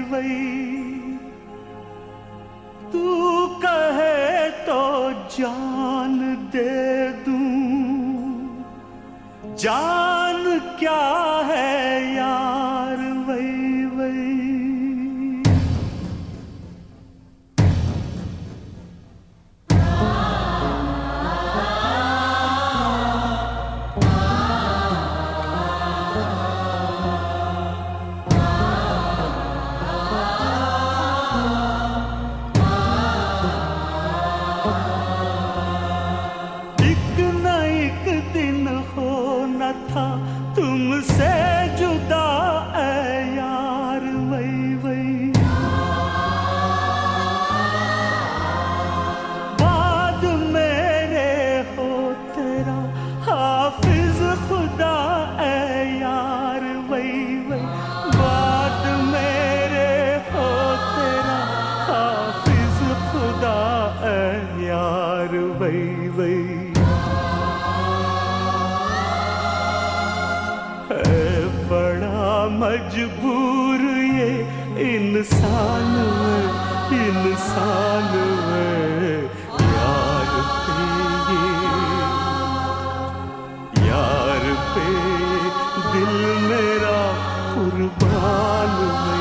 वही तू कहे तो जान दे दूं, जान क्या है यार वही वही। था तुमसे जुदा ऐ यार वही वही। बाद मेरे हो तेरा हाफिज खुदा ऐ यार वही वही। बाद मेरे हो तेरा हाफिज खुदा ऐ यार वही वही। बड़ा मजबूर ये इंसान यार पे दिल मेरा कुर्बान।